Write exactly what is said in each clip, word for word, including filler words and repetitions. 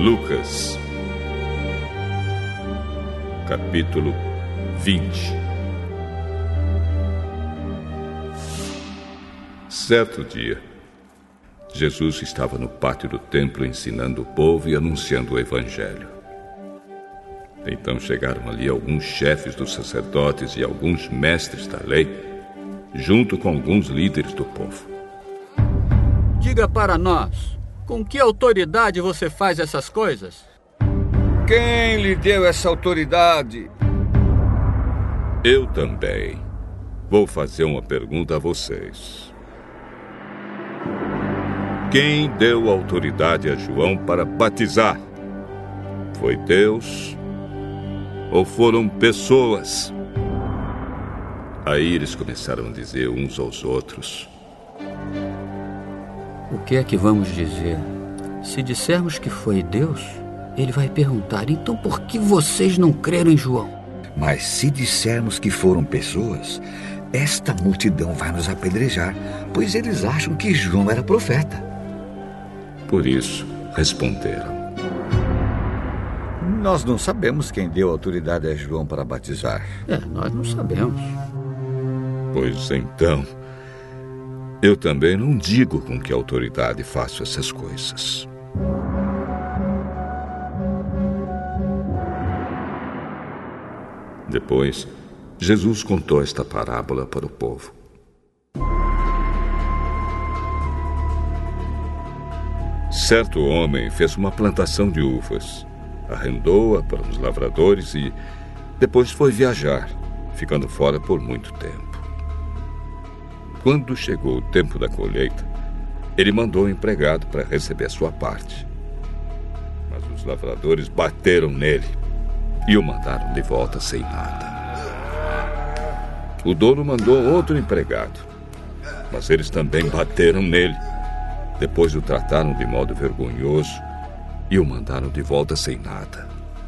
Lucas, capítulo vinte. Certo dia, Jesus estava no pátio do templo ensinando o povo e anunciando o evangelho. Então chegaram ali alguns chefes dos sacerdotes e alguns mestres da lei, junto com alguns líderes do povo. Diga para nós, com que autoridade você faz essas coisas? Quem lhe deu essa autoridade? Eu também vou fazer uma pergunta a vocês. Quem deu autoridade a João para batizar? Foi Deus ou foram pessoas? Aí eles começaram a dizer uns aos outros: O que é que vamos dizer? Se dissermos que foi Deus, ele vai perguntar: então por que vocês não creram em João? Mas se dissermos que foram pessoas, esta multidão vai nos apedrejar, pois eles acham que João era profeta. Por isso, responderam: Nós não sabemos quem deu autoridade a João para batizar. É, nós não sabemos. Pois então, eu também não digo com que autoridade faço essas coisas. Depois, Jesus contou esta parábola para o povo. Certo homem fez uma plantação de uvas, arrendou-a para os lavradores e depois foi viajar, ficando fora por muito tempo. Quando chegou o tempo da colheita, ele mandou um empregado para receber sua parte. Mas os lavradores bateram nele e o mandaram de volta sem nada. O dono mandou outro empregado, mas eles também bateram nele. Depois o trataram de modo vergonhoso e o mandaram de volta sem nada.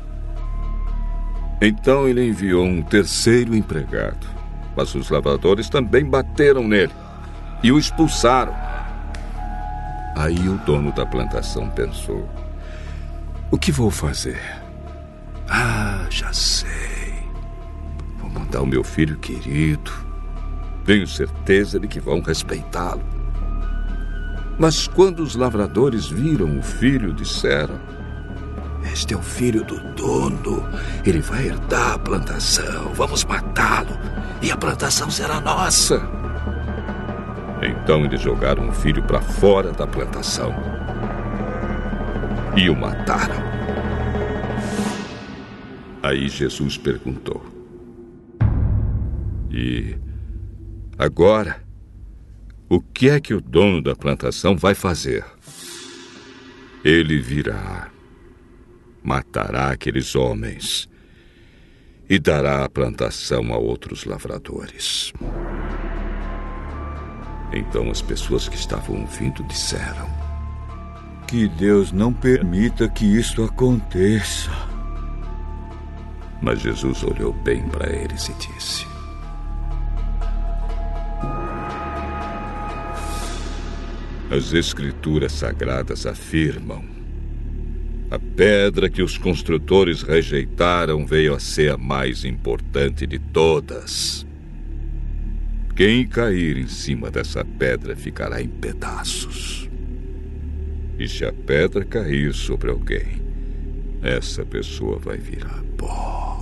Então ele enviou um terceiro empregado, mas os lavradores também bateram nele e o expulsaram. Aí o dono da plantação pensou: o que vou fazer? Ah, já sei. Vou mandar o meu filho querido. Tenho certeza de que vão respeitá-lo. Mas quando os lavradores viram o filho, disseram: este é o filho do dono. Ele vai herdar a plantação. Vamos matá-lo e a plantação será nossa. Então eles jogaram o filho para fora da plantação e o mataram. Aí Jesus perguntou: e agora, o que é que o dono da plantação vai fazer? Ele virá, matará aqueles homens e dará a plantação a outros lavradores. Então as pessoas que estavam ouvindo disseram: que Deus não permita que isso aconteça. Mas Jesus olhou bem para eles e disse: as Escrituras Sagradas afirmam: a pedra que os construtores rejeitaram veio a ser a mais importante de todas. Quem cair em cima dessa pedra ficará em pedaços. E se a pedra cair sobre alguém, essa pessoa vai virar pó.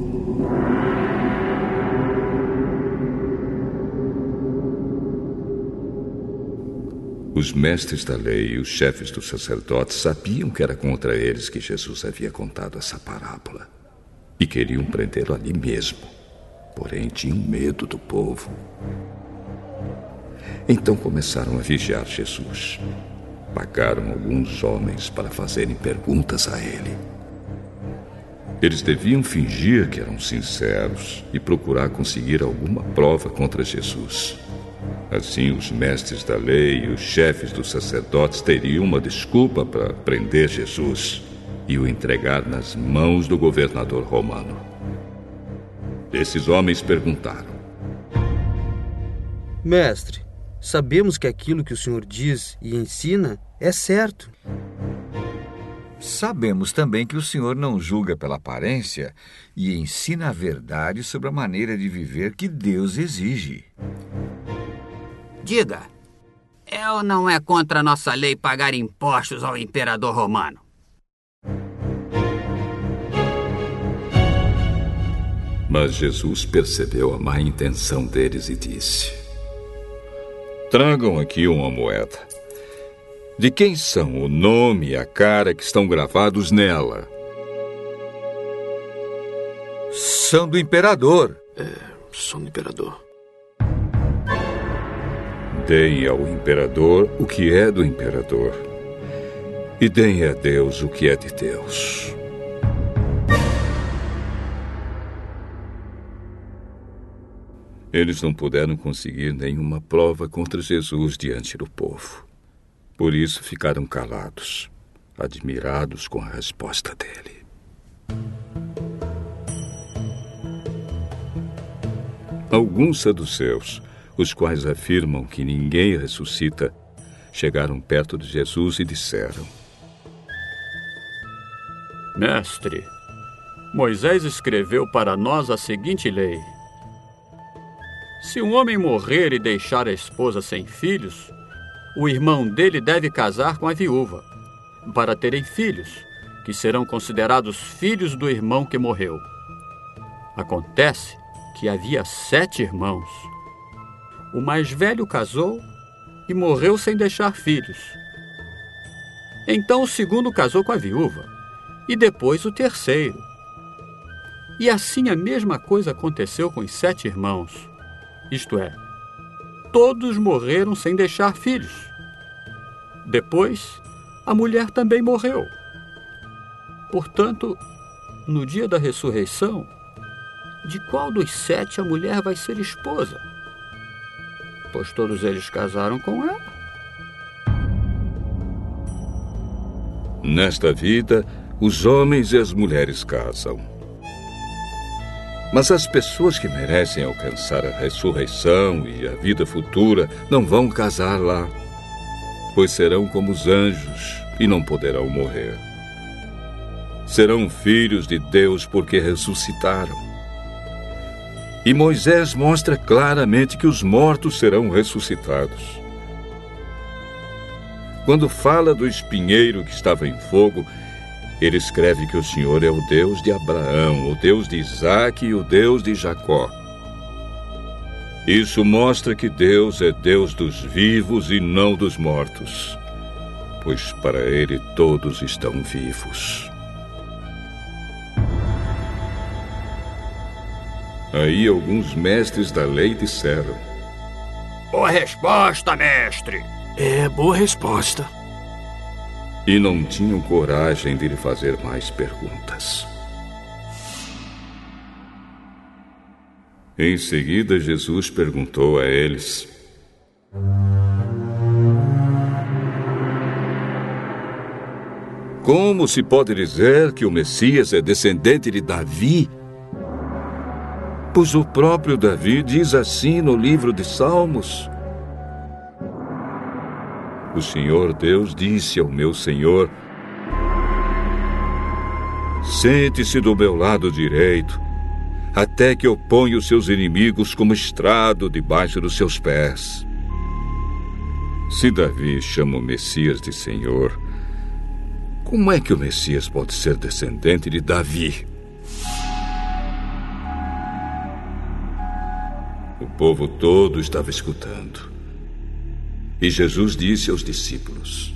Os mestres da lei e os chefes dos sacerdotes sabiam que era contra eles que Jesus havia contado essa parábola e queriam prendê-lo ali mesmo, porém tinham medo do povo. Então começaram a vigiar Jesus. Pagaram alguns homens para fazerem perguntas a ele. Eles deviam fingir que eram sinceros e procurar conseguir alguma prova contra Jesus. Assim, os mestres da lei e os chefes dos sacerdotes teriam uma desculpa para prender Jesus e o entregar nas mãos do governador romano. Esses homens perguntaram: Mestre, sabemos que aquilo que o senhor diz e ensina é certo. Sabemos também que o Senhor não julga pela aparência e ensina a verdade sobre a maneira de viver que Deus exige. Diga, é ou não é contra a nossa lei pagar impostos ao imperador romano? Mas Jesus percebeu a má intenção deles e disse: tragam aqui uma moeda. De quem são o nome e a cara que estão gravados nela? São do imperador. É, são do imperador. Deem ao imperador o que é do imperador, e deem a Deus o que é de Deus. Eles não puderam conseguir nenhuma prova contra Jesus diante do povo. Por isso ficaram calados, admirados com a resposta dele. Alguns saduceus, os quais afirmam que ninguém ressuscita, chegaram perto de Jesus e disseram: Mestre, Moisés escreveu para nós a seguinte lei: se um homem morrer e deixar a esposa sem filhos, o irmão dele deve casar com a viúva, para terem filhos, que serão considerados filhos do irmão que morreu. Acontece que havia sete irmãos. O mais velho casou e morreu sem deixar filhos. Então o segundo casou com a viúva, e depois o terceiro. E assim a mesma coisa aconteceu com os sete irmãos. Isto é, todos morreram sem deixar filhos. Depois, a mulher também morreu. Portanto, no dia da ressurreição, de qual dos sete a mulher vai ser esposa? Pois todos eles casaram com ela. Nesta vida, os homens e as mulheres casam. Mas as pessoas que merecem alcançar a ressurreição e a vida futura não vão casar lá, pois serão como os anjos e não poderão morrer. Serão filhos de Deus porque ressuscitaram. E Moisés mostra claramente que os mortos serão ressuscitados. Quando fala do espinheiro que estava em fogo, ele escreve que o Senhor é o Deus de Abraão, o Deus de Isaque e o Deus de Jacó. Isso mostra que Deus é Deus dos vivos e não dos mortos, pois para ele todos estão vivos. Aí alguns mestres da lei disseram: boa resposta, mestre! É, boa resposta. E não tinham coragem de lhe fazer mais perguntas. Em seguida, Jesus perguntou a eles: como se pode dizer que o Messias é descendente de Davi? Pois o próprio Davi diz assim no livro de Salmos: o Senhor Deus disse ao meu Senhor: sente-se do meu lado direito, até que eu ponha os seus inimigos como estrado debaixo dos seus pés. Se Davi chama o Messias de Senhor, como é que o Messias pode ser descendente de Davi? O povo todo estava escutando. E Jesus disse aos discípulos: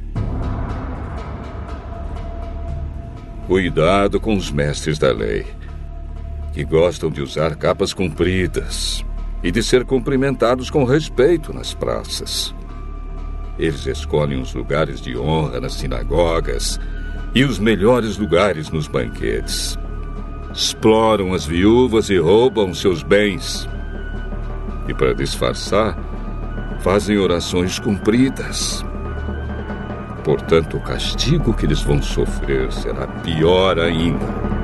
cuidado com os mestres da lei, que gostam de usar capas compridas e de ser cumprimentados com respeito nas praças. Eles escolhem os lugares de honra nas sinagogas e os melhores lugares nos banquetes. Exploram as viúvas e roubam seus bens. E para disfarçar, fazem orações compridas. Portanto, o castigo que eles vão sofrer será pior ainda.